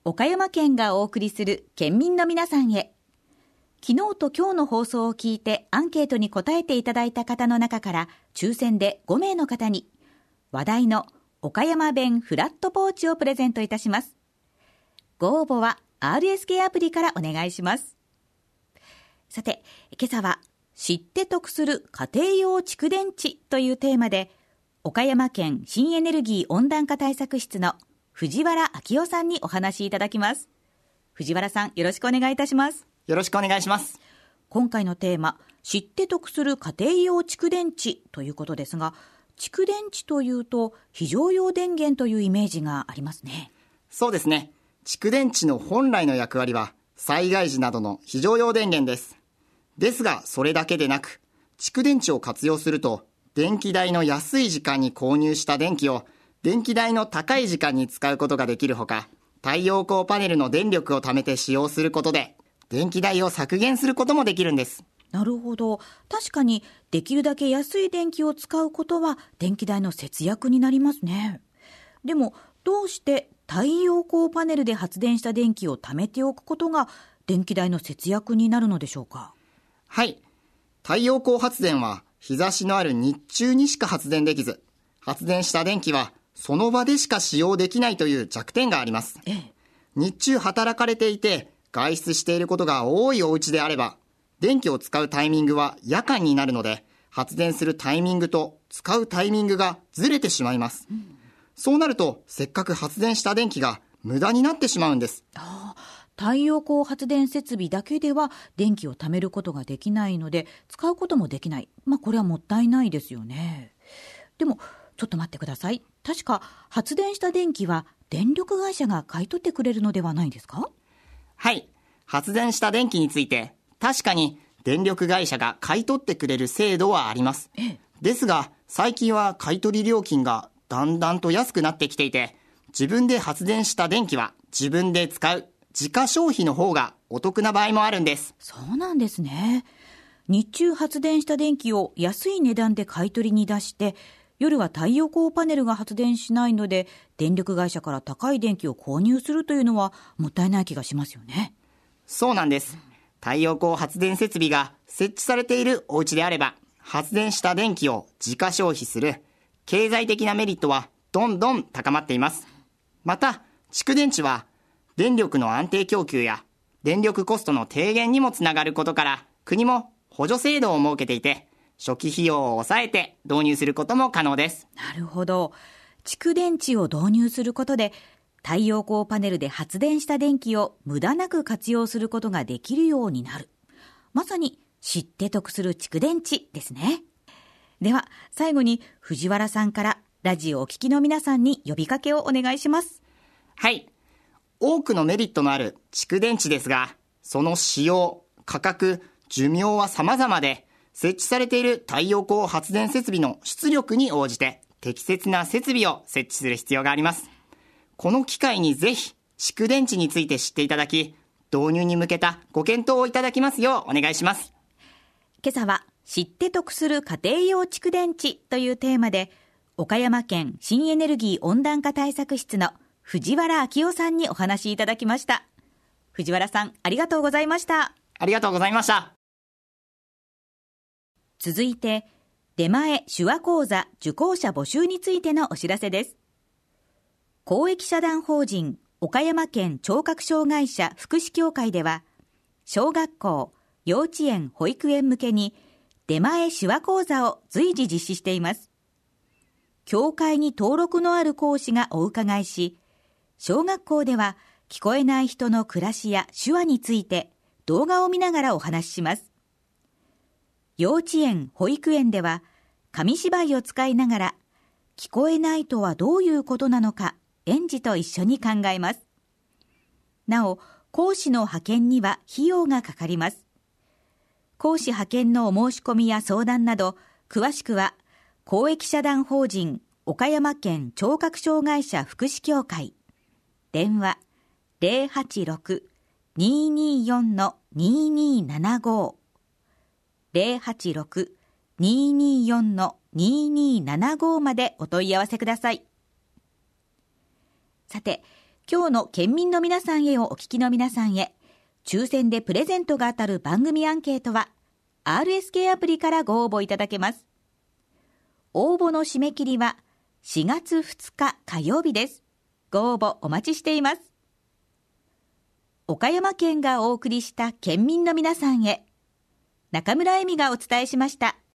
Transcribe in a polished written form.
岡山県がお送りする県民の皆さんへ。昨日と今日の放送を聞いてアンケートに答えていただいた方の中から抽選で5名の方に話題の岡山弁フラットポーチをプレゼントいたします。ご応募は RSK アプリからお願いします。さて、今朝は知って得する家庭用蓄電池というテーマで、岡山県新エネルギー温暖化対策室の藤原昭夫さんにお話しいただきます。藤原さん、よろしくお願いいたします。 よろしくお願いします。 今回のテーマ、知って得する家庭用蓄電池ということですが、蓄電池というと非常用電源というイメージがありますね。 そうですね。蓄電池の本来の役割は災害時などの非常用電源です。ですが、それだけでなく、蓄電池を活用すると、電気代の安い時間に購入した電気を電気代の高い時間に使うことができるほか、太陽光パネルの電力を貯めて使用することで、電気代を削減することもできるんです。 なるほど。確かにできるだけ安い電気を使うことは電気代の節約になりますね。でも、どうして太陽光パネルで発電した電気を貯めておくことが電気代の節約になるのでしょうか？ はい。太陽光発電は日差しのある日中にしか発電できず、発電した電気はその場でしか使用できないという弱点があります。日中働かれていて外出していることが多いお家であれば、電気を使うタイミングは夜間になるので、発電するタイミングと使うタイミングがずれてしまいます。そうなると、せっかく発電した電気が無駄になってしまうんです。 太陽光発電設備だけでは電気を貯めることができないので、使うこともできない。これはもったいないですよね。でも、ちょっと待ってください。確か発電した電気は電力会社が買い取ってくれるのではないですか？ はい。発電した電気について、確かに電力会社が買い取ってくれる制度はあります。ですが、最近は買い取り料金がだんだんと安くなってきていて、自分で発電した電気は自分で使う自家消費の方がお得な場合もあるんです。 そうなんですね。日中発電した電気を安い値段で買い取りに出して、夜は太陽光パネルが発電しないので、電力会社から高い電気を購入するというのはもったいない気がしますよね。 そうなんです。太陽光発電設備が設置されているお家であれば、発電した電気を自家消費する経済的なメリットはどんどん高まっています。また、蓄電池は電力の安定供給や電力コストの低減にもつながることから、国も補助制度を設けていて、初期費用を抑えて導入することも可能です。 なるほど。蓄電池を導入することで、太陽光パネルで発電した電気を無駄なく活用することができるようになる。まさに知って得する蓄電池ですね。では、最後に藤原さんからラジオをお聞きの皆さんに呼びかけをお願いします。 はい。多くのメリットのある蓄電池ですが、その使用、価格、寿命は様々で、設置されている太陽光発電設備の出力に応じて適切な設備を設置する必要があります。この機会にぜひ蓄電池について知っていただき、導入に向けたご検討をいただきますようお願いします。 今朝は知って得する家庭用蓄電池というテーマで、岡山県新エネルギー温暖化対策室の藤原昭夫さんにお話しいただきました。藤原さん、ありがとうございました。 ありがとうございました。 続いて、出前手話講座受講者募集についてのお知らせです。公益社団法人岡山県聴覚障害者福祉協会では、小学校、幼稚園、保育園向けに出前手話講座を随時実施しています。協会に登録のある講師がお伺いし、小学校では聞こえない人の暮らしや手話について動画を見ながらお話しします。幼稚園、保育園では紙芝居を使いながら聞こえないとはどういうことなのか園児と一緒に考えます。なお、講師の派遣には費用がかかります。講師派遣のお申し込みや相談など、詳しくは公益社団法人岡山県聴覚障害者福祉協会、電話 086-224-2275 086-224-2275までお問い合わせください。さて、 今日の県民の皆さんへをお聞きの皆さんへ、抽選でプレゼントが当たる番組アンケートは RSK アプリからご応募いただけます。応募の締め切りは4月2日火曜日です。ご応募お待ちしています。岡山県がお送りした県民の皆さんへ、中村恵美がお伝えしました。